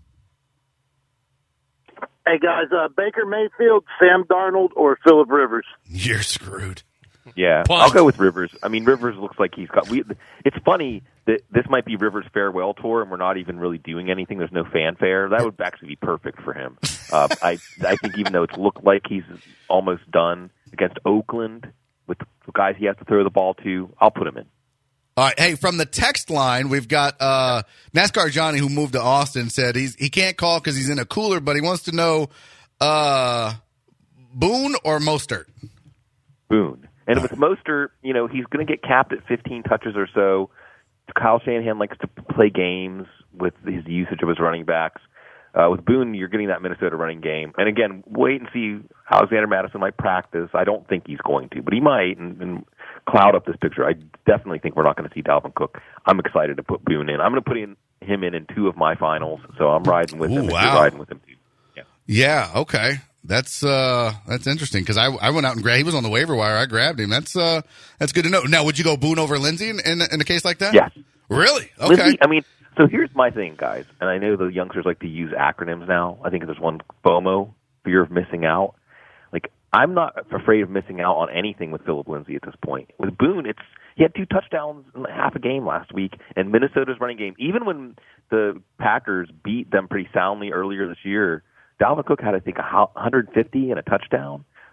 Hey, guys, uh, Baker Mayfield, Sam Darnold, or Phillip Rivers? You're screwed. Yeah, Punt. I'll go with Rivers. I mean, Rivers looks like he's got. We, it's funny that this might be Rivers' farewell tour, and we're not even really doing anything. There's no fanfare. That would actually be perfect for him. Uh, I I think even though it's looked like he's almost done against Oakland with the guys he has to throw the ball to, I'll put him in. All right, hey, from the text line, we've got uh, NASCAR Johnny, who moved to Austin, said he's he can't call because he's in a cooler, but he wants to know uh, Boone or Mostert? Boone. And with Mostert, you know, he's going to get capped at fifteen touches or so. Kyle Shanahan likes to play games with his usage of his running backs. Uh, with Boone, you're getting that Minnesota running game. And again, wait and see. Alexander Madison might practice. I don't think he's going to, but he might and, and cloud up this picture. I definitely think we're not going to see Dalvin Cook. I'm excited to put Boone in. I'm going to put in, him in in two of my finals, so I'm riding with Ooh, him. wow. And you're riding with him too. Yeah. Yeah, okay. That's uh, that's interesting because I I went out and grabbed. He was on the waiver wire. I grabbed him. That's uh, that's good to know. Now, would you go Boone over Lindsey in, in, in a case like that? Yes. Really? Okay. Lindsey, I mean, so here's my thing, guys, and I know the youngsters like to use acronyms now. I think there's one, FOMO, fear of missing out. Like, I'm not afraid of missing out on anything with Phillip Lindsay at this point. With Boone, it's he had two touchdowns in half a game last week, and Minnesota's running game, even when the Packers beat them pretty soundly earlier this year, Dalvin Cook had, I think, one hundred fifty and a touchdown.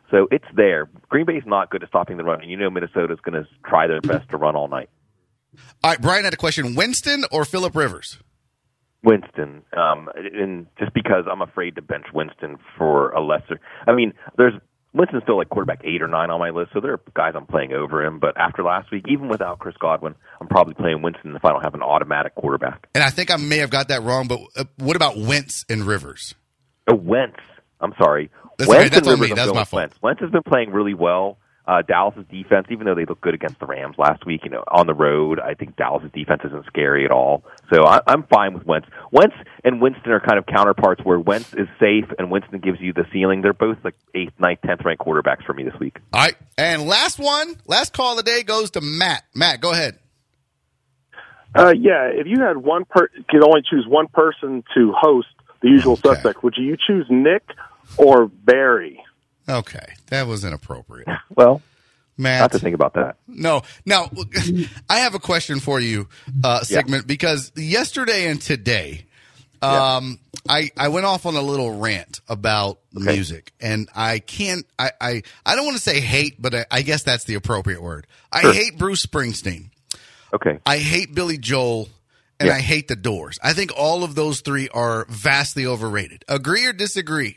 So it's there. Green Bay's not good at stopping the run, and you know Minnesota's going to try their best to run all night. All right, Brian had a question. Winston or Phillip Rivers? Winston, um, and just because I'm afraid to bench Winston for a lesser. I mean, there's Winston's still like quarterback eight or nine on my list, so there are guys I'm playing over him. But after last week, even without Chris Godwin, I'm probably playing Winston if I don't have an automatic quarterback. And I think I may have got that wrong, but uh, what about Wentz and Rivers? Oh, Wentz. I'm sorry. That's Wentz okay. That's and on me. Rivers, That's I'm my going fault. Wentz. Wentz has been playing really well. Uh, Dallas' defense, even though they looked good against the Rams last week, you know, on the road, I think Dallas' defense isn't scary at all. So I, I'm fine with Wentz. Wentz and Winston are kind of counterparts where Wentz is safe and Winston gives you the ceiling. They're both like eighth, ninth, tenth ranked quarterbacks for me this week. All right. And last one, last call of the day goes to Matt. Matt, go ahead. Uh, yeah, if you had one per, could only choose one person to host The Usual Okay. Suspect, would you choose Nick or Barry? Okay. That was inappropriate. Well, Matt. not to think about that. No. Now, I have a question for you, uh, Sigmund, because yesterday and today, um, I, I went off on a little rant about Okay. music, and I can't, I, I, I don't want to say hate, but I, I guess that's the appropriate word. I Sure. hate Bruce Springsteen. Okay. I hate Billy Joel, and Yeah. I hate The Doors. I think all of those three are vastly overrated. Agree or disagree?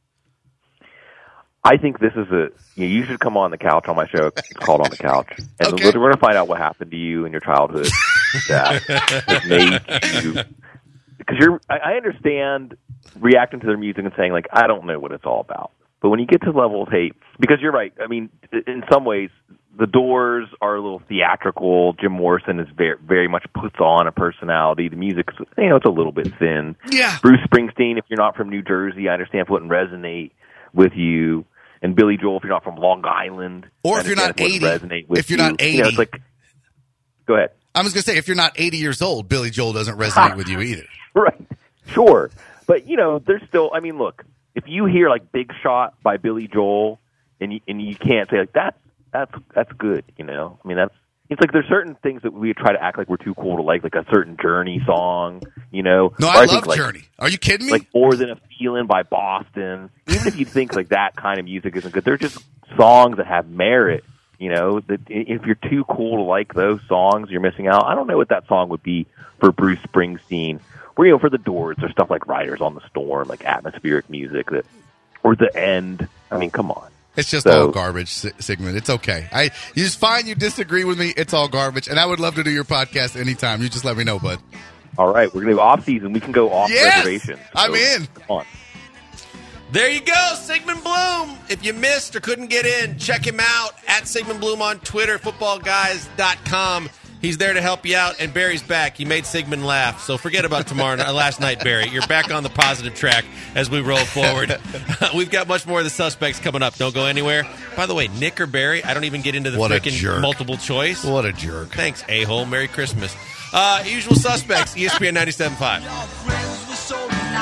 I think this is a. You, know, you should come on the couch on my show. It's called On the Couch, and Okay. we're, we're going to find out what happened to you in your childhood that that made you. Because you're, I, I understand reacting to their music and saying like, I don't know what it's all about. But when you get to the level of hate, because you're right. I mean, in some ways, the Doors are a little theatrical. Jim Morrison is very, very much puts on a personality. The music's, you know, it's a little bit thin. Yeah. Bruce Springsteen, if you're not from New Jersey, I understand if it wouldn't resonate with you. And Billy Joel, if you're not from Long Island, Or I if you're understand not it wouldn't eighty, resonate with if you're you. not You know, it's eighty. like, go ahead. I was going to say, if you're not eighty years old, Billy Joel doesn't resonate with you either. Right. Sure. But, you know, there's still, I mean, look, if you hear like Big Shot by Billy Joel and you, and you can't say like, that's, that's, that's good, you know? I mean, that's, it's like there's certain things that we try to act like we're too cool to like, like a certain Journey song, you know? No, Or I, think, love like, Journey. Are you kidding me? Like More Than a Feeling by Boston. Even if you think like that kind of music isn't good, they're just songs that have merit. You know, that if you're too cool to like those songs, you're missing out. I don't know what that song would be for Bruce Springsteen. Or, you know, for the Doors, there's stuff like Riders on the Storm, like atmospheric music, that, or The End. I mean, come on. It's just So- all garbage, Si- Sigmund. It's okay. I It's fine you disagree with me. It's all garbage. And I would love to do your podcast anytime. You just let me know, bud. All right, we're going to go off season. We can go off Yes! reservation. I'm in. Come on. There you go, Sigmund Bloom. If you missed or couldn't get in, check him out at Sigmund Bloom on Twitter, football guys dot com. He's there to help you out, and Barry's back. You made Sigmund laugh, so forget about tomorrow night, last night, Barry. You're back on the positive track as we roll forward. We've got much more of the suspects coming up. Don't go anywhere. By the way, Nick or Barry, I don't even get into the What a jerk. freaking multiple choice. What a jerk. Thanks, a-hole. Merry Christmas. Uh, usual suspects, E S P N ninety-seven point five.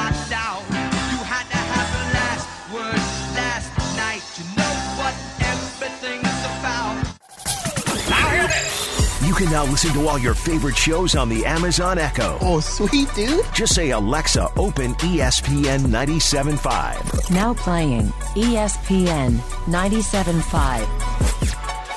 You can now listen to all your favorite shows on the Amazon Echo. Oh, sweet, dude. Just say, Alexa, open E S P N ninety-seven point five. Now playing E S P N ninety-seven point five.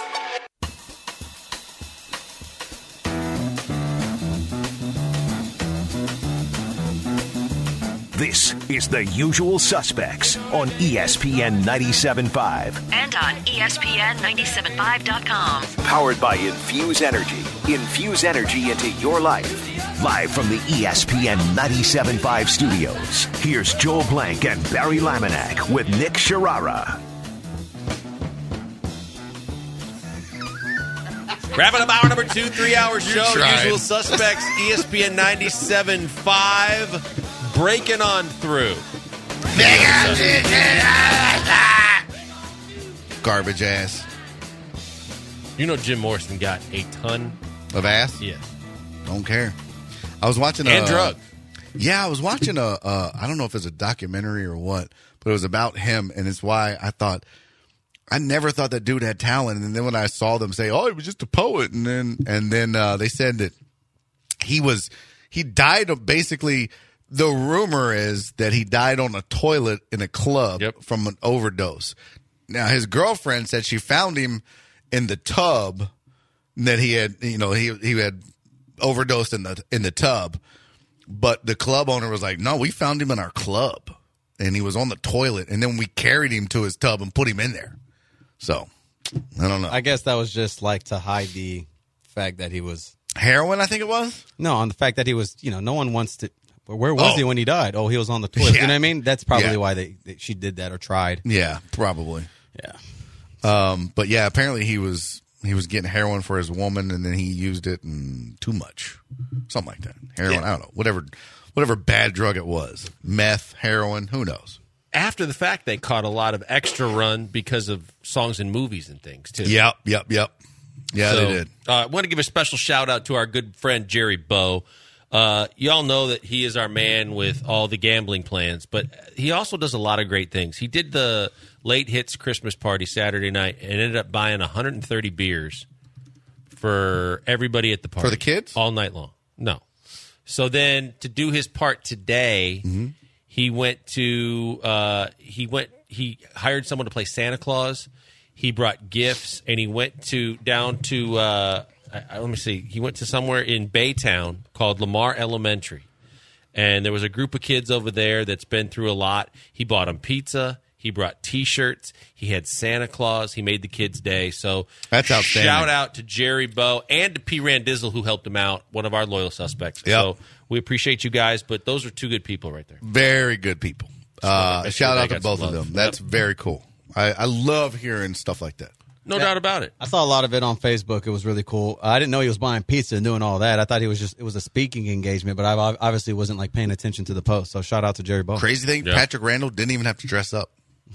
This is The Usual Suspects on E S P N ninety-seven point five. And on E S P N ninety-seven point five dot com. Powered by Infuse Energy. Infuse energy into your life. Live from the E S P N ninety-seven point five studios, here's Joel Blank and Barry Laminack with Nick Sharara. Wrapping up hour number two, three-hour show. tried. Usual suspects, E S P N ninety-seven point five. Breaking on through. Garbage ass. You know Jim Morrison got a ton Of ass? Yeah. Don't care. I was watching And a drugs. Yeah, I was watching a. Uh, I don't know if it's a documentary or what, but it was about him, and it's why I thought I never thought that dude had talent. And then when I saw them say, "Oh, he was just a poet," and then and then uh, they said that he was he died of basically. The rumor is that he died on a toilet in a club from an overdose. Now, his girlfriend said she found him in the tub, that he had, you know, he he had overdosed in the in the tub. But the club owner was like, no, we found him in our club. And he was on the toilet. And then we carried him to his tub and put him in there. So, I don't know. I guess that was just like to hide the fact that he was... Heroin, I think it was? No, on the fact that he was, you know, no one wants to... Where was Oh. he when he died? Oh, he was on the toilet. Yeah. You know what I mean? That's probably Yeah. why they, they she did that or tried. Yeah, probably. Yeah. Um, but yeah, apparently he was he was getting heroin for his woman, and then he used it and too much, something like that. Heroin, Yeah. I don't know, whatever, whatever bad drug it was, meth, heroin, who knows? After the fact, they caught a lot of extra run because of songs and movies and things too. Yep, yep, yep. Yeah, So, they did. Uh, I want to give a special shout out to our good friend Jerry Bowe. Uh, y'all know that he is our man with all the gambling plans, but he also does a lot of great things. He did the Late Hits Christmas party Saturday night and ended up buying one hundred thirty beers for everybody at the party. For the kids? All night long. No. So then to do his part today, Mm-hmm. he went to uh, he went he hired someone to play Santa Claus. He brought gifts and he went to down to uh, I, I, let me see. He went to somewhere in Baytown called Lamar Elementary, and there was a group of kids over there that's been through a lot. He bought them pizza. He brought T-shirts. He had Santa Claus. He made the kids' day. So That's outstanding. Shout out to Jerry Bowe and to P. Randizzle, who helped him out, one of our loyal suspects. Yep. So we appreciate you guys, but those are two good people right there. Very good people. Uh, That's shout good. out They to got both some of love. them. That's Yep. very cool. I, I love hearing stuff like that. No doubt about it. I saw a lot of it on Facebook. It was really cool. I didn't know he was buying pizza and doing all that. I thought he was just it was a speaking engagement, but I obviously wasn't like paying attention to the post. So shout out to Jerry Bowe. Crazy thing, Yeah. Patrick Randall didn't even have to dress up.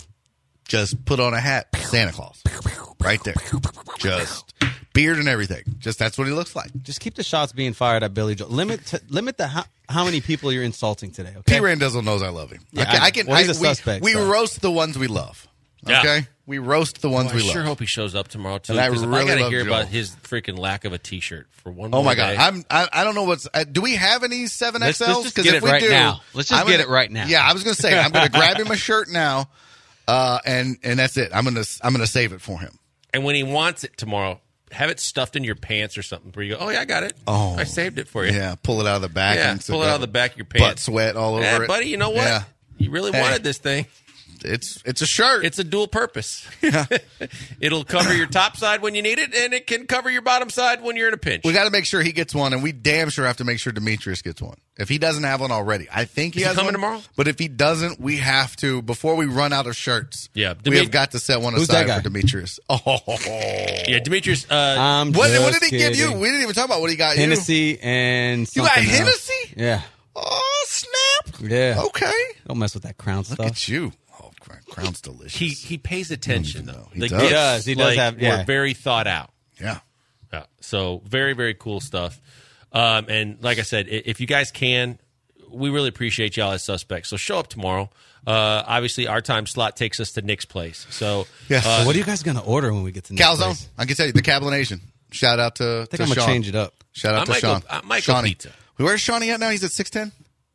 Just put on a hat, Santa Claus, right there. Just beard and everything. Just that's what he looks like. Just keep the shots being fired at Billy Joel. Limit to, limit the how, how many people you're insulting today. Okay. P. Randizzle knows I love him. Yeah, I can. I- I can well, he's I- a we, suspect, we so. roast the ones we love. Yeah. Okay, we roast the ones Boy, we I love. sure hope he shows up tomorrow too. And I 'cause really I gotta love hear Joel. about his freaking lack of a T-shirt for one. Oh more my god, day. I'm. I, I don't know what's. Uh, do we have any seven Let's- X Ls? let's just get if it we right do, now. Let's just I'm get gonna- it right now. Yeah, I was gonna say I'm gonna grab him a shirt now, uh, and and that's it. I'm gonna I'm gonna save it for him. And when he wants it tomorrow, have it stuffed in your pants or something where you go, oh, yeah, I got it. Oh. I saved it for you. Yeah, pull it out of the back. Yeah, and pull it out of the back of your Butt pants. sweat all over Yeah, it. buddy, you know what? Yeah. You really Hey. wanted this thing. It's it's a shirt. It's a dual purpose. It'll cover your top side when you need it, and it can cover your bottom side when you're in a pinch. We got to make sure he gets one, and we damn sure have to make sure Demetrius gets one. If he doesn't have one already, I think he Is he has coming one, tomorrow? But if he doesn't, we have to before we run out of shirts. Yeah, we Demi- have got to set one Who's aside that guy? for Demetrius. Oh, Yeah, Demetrius. Uh, I'm what, just what did he give you? kidding. We didn't even talk about what he got Hennessy and you. You got something else. Hennessy? Yeah. Oh snap! Yeah. Okay, Don't mess with that crown look stuff. at you. Oh, Crown- Crown's delicious. he he pays attention though. He the does. gifts, He does. He does like, have- yeah. were very thought out. yeah. Yeah. So very, very cool stuff. Um, and like I said, i- if you guys can, we really appreciate y'all as suspects. So show up tomorrow. Uh, obviously, our time slot takes us to Nick's place. So Yeah. uh, So what are you guys gonna order when we get to next Calzone. place? I can tell you the Cablination. Shout out to. I think to I'm gonna Sean. change it up. Shout out I to might go- Sean. I might go Shawnee. pizza. Where's Shawnee at now? He's at six ten.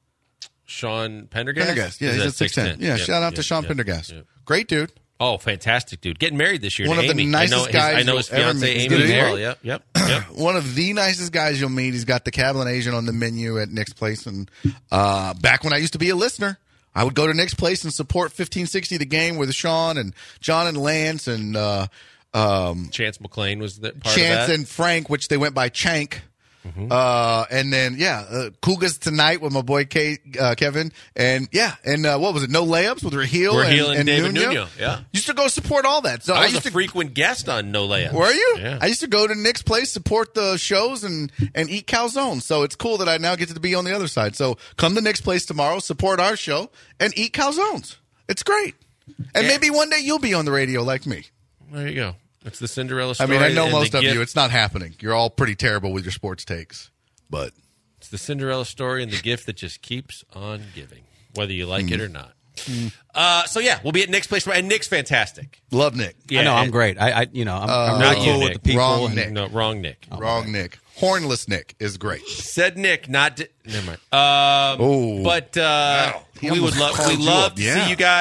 Sean Pendergast? Pendergast. Yeah, Is he's that at six ten. Yeah, Yep, shout out to yep, Sean yep, Pendergast. yep. Great dude. Oh, fantastic, dude. Getting married this year One to of the Amy. nicest I know his, guys I know his you'll ever fiance meet. Amy Is as he? well. Yep, yep, yep. One of the nicest guys you'll meet. He's got the Cablination on the menu at Nick's Place. And uh, back when I used to be a listener, I would go to Nick's Place and support fifteen sixty The Game with Sean and John and Lance and uh, um, Chance McClain was the part Chance of that. and Frank, which they went by Chank. Mm-hmm. Uh, and then, yeah, uh, Cougars Tonight with my boy K, uh, Kevin. And, yeah, and uh, what was it? No Layups with Raheel and, Raheel and and David Nuno. Nuno, yeah. Used to go support all that. So I I, was used a to frequent guest on No Layups. Were you? Yeah. I used to go to Nick's Place, support the shows, and and eat calzones. So it's cool that I now get to be on the other side. So come to Nick's Place tomorrow, support our show, and eat calzones. It's great. And Yeah. maybe one day you'll be on the radio like me. There you go. It's the Cinderella I story. mean, I know and most the of gift. you. It's not happening. You're all pretty terrible with your sports takes. But It's the Cinderella story and the gift that just keeps on giving, whether you like Mm. it or not. Uh, so yeah, we'll be at Nick's place tomorrow, and Nick's fantastic. love Nick. Yeah, I know I'm and- great. I, I you know, I'm, Uh, I'm Not really you, cool with Nick. the people. Wrong and- Nick. No, wrong Nick. Wrong Nick. Hornless Nick is great. Said Nick, not di- never mind. Um, Oh. but uh, Wow. He we would almost love called we you love up. to Yeah. see you guys.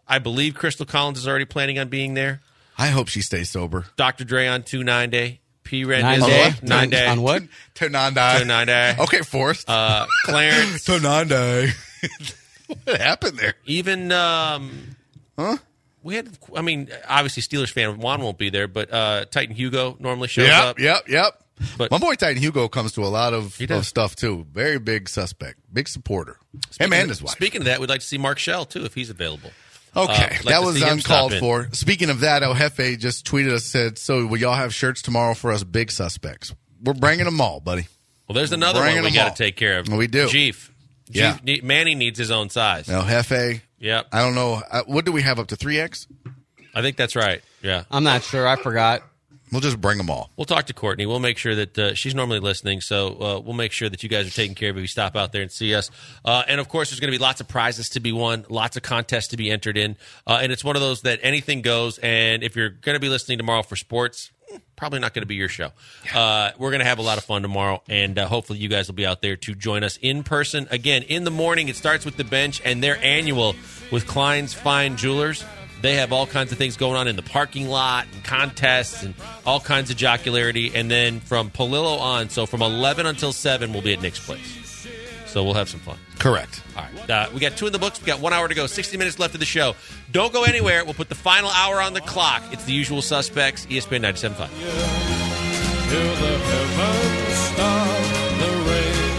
I believe Crystal Collins is already planning on being there. I hope she stays sober. Doctor Dre on two nine day. P. Ren Nine is day? nine day. On what? Tonanda. Tonanda. Okay, Forrest. Uh, Clarence. Tonanda. What happened there? Even, um, huh? We had, I mean, obviously Steelers fan Juan won't be there, but uh, Titan Hugo normally shows yep, up. Yep, yep, But my boy Titan Hugo comes to a lot of, of stuff too. Very big suspect, big supporter. Speaking Him and of, his wife. Speaking of that, we'd like to see Mark Shell too if he's available. Okay, uh, like that to was see him uncalled stop in. for. Speaking of that, El Jefe just tweeted us, said, so will y'all have shirts tomorrow for us big suspects? We're bringing them all, buddy. Well, there's another Bringing one we them got all. to take care of. We do. Chief. Yeah. Chief ne- Manny needs his own size. El Jefe. Yep. I don't know. Uh, what do we have up to three X? I think that's right. Yeah. I'm not sure. I forgot. We'll just bring them all. We'll talk to Courtney. We'll make sure that uh, she's normally listening, so uh, we'll make sure that you guys are taken care of if you stop out there and see us. Uh, and, of course, there's going to be lots of prizes to be won, lots of contests to be entered in. Uh, and it's one of those that anything goes. And if you're going to be listening tomorrow for sports, probably not going to be your show. Uh, we're going to have a lot of fun tomorrow, and uh, hopefully you guys will be out there to join us in person. Again, in the morning, it starts with the bench and their annual with Klein's Fine Jewelers. They have all kinds of things going on in the parking lot and contests and all kinds of jocularity. And then from Palillo on, so from eleven until seven, we'll be at Nick's place. So we'll have some fun. Correct. All right. Uh, we got two in the books. We got one hour to go. sixty minutes left of the show. Don't go anywhere. We'll put the final hour on the clock. It's the usual suspects, E S P N ninety-seven point five. Till the heavens stop the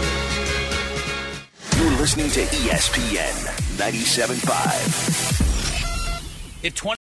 rain. You're listening to E S P N ninety-seven point five. It twenty